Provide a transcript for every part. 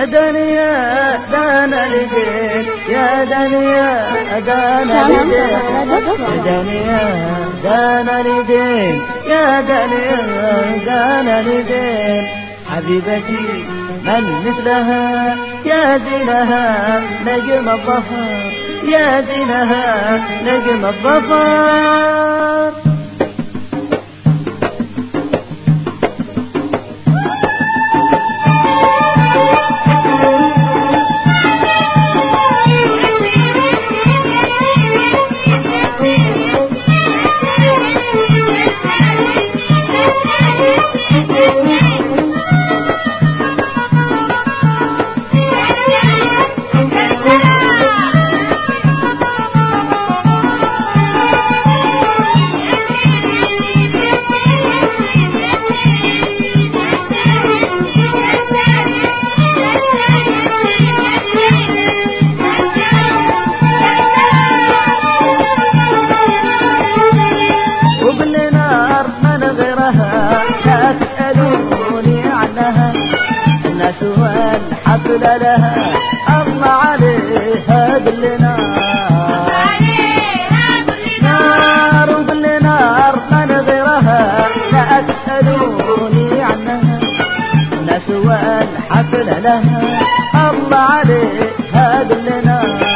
دنيا دانا لدين يا دنيا دانا لدين يا دنيا دانا لدين يا دنيا دانا لدين حبيبتي من مثلها يا زينها نجم الظفر يا زينها نجم الظفر والحفل لها الله عليها بالنار نار وبالنار من غيرها لا تسألوني عنها الناس والحفل لها الله عليها بالنار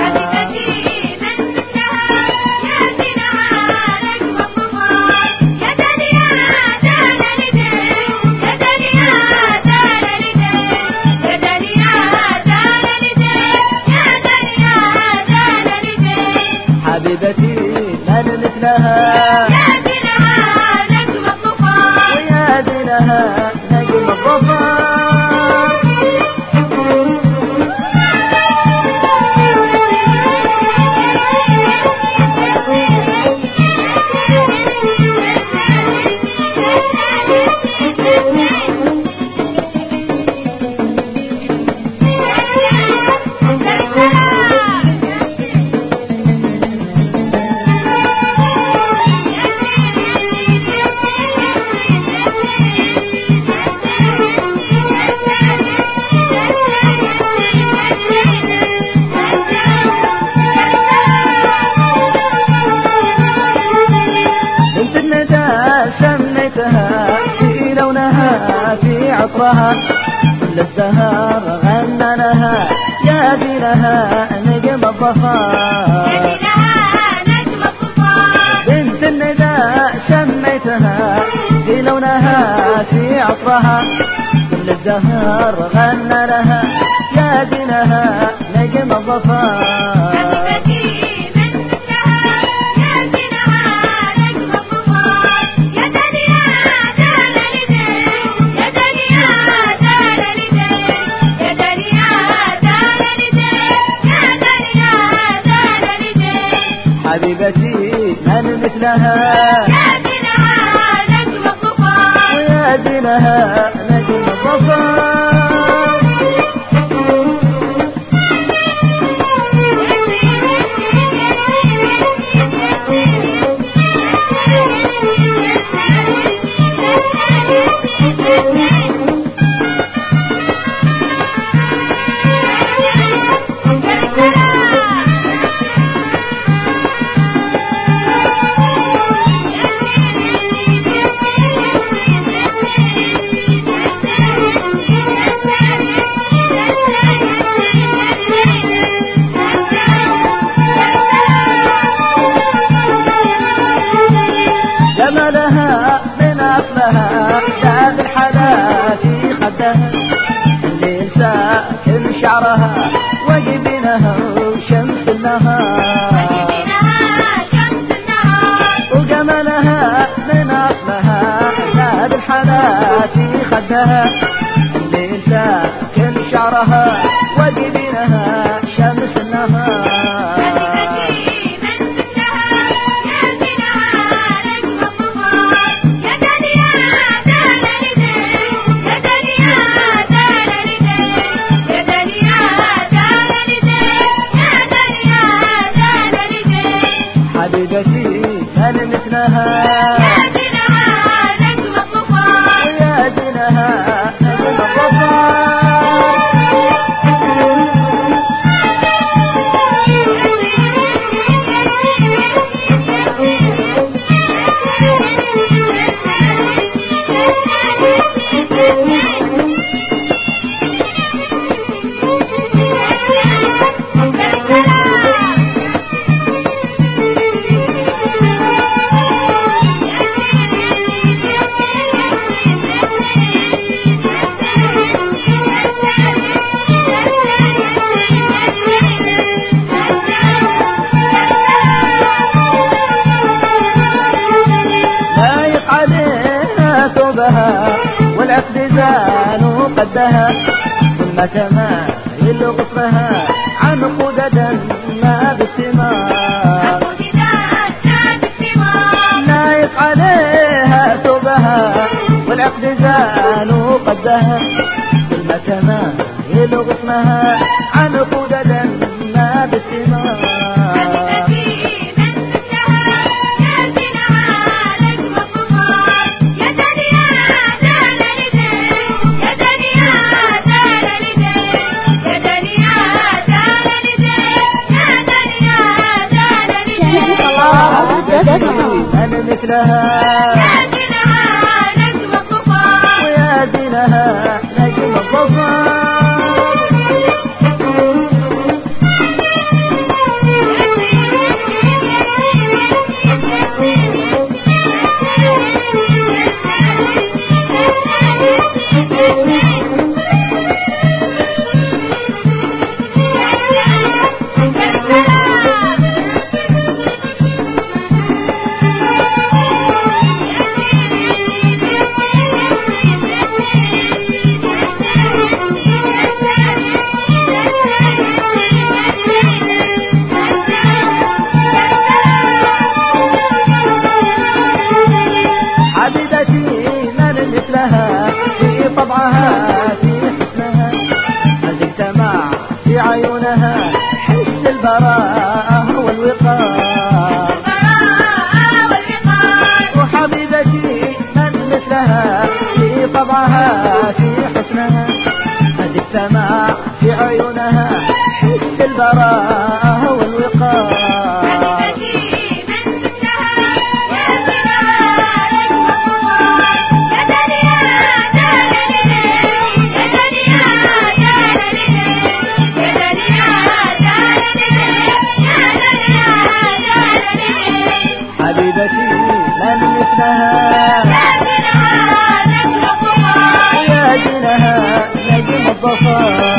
حبيبتي من مثلها يا دينها نجم الظفر ويا دينها نجم الظفر سميتها في لونها في عطرها كل الزهر غنى لها يا دينها نجم الظفر بنت الندى سميتها في لونها في عطرها كل الزهر غنى لها يا دينها نجم الظفر حبيبتي من مثلها يا دينها نجم الظفر ويا دينها نجم الظفر جمالها من أصلها زاد الحلا في خدها الليل ساكن شعرها وجبينها وشمس النهار وجمالها من أصلها زاد الحلا في خدها الليل ساكن شعرها وجبينها شمس النهار حبيبتي من مثلها يا دينها نجم الظفر ويا دينها نجم الظفر ثوبها والعقد زانوا قدها ثم تمايل غصنها عنقودة ما بالثمار نايف عليها ثوبها والعقد زانوا قدها ثم تمايل غصنها عنقودة ما بالثمار أنا مثلها يا زينها نجم الظفار ويا زينها نجم الظفار في طبعها في حسنها قد اجتمع في عيونها حس البراءة والوقار وحبيبتي من مثلها في طبعها في حسنها قد اجتمع في عيونها حس البراءة والوقار حبيبتي من مثلها يا زينها نجم الظفار يا زينها نجم الظفار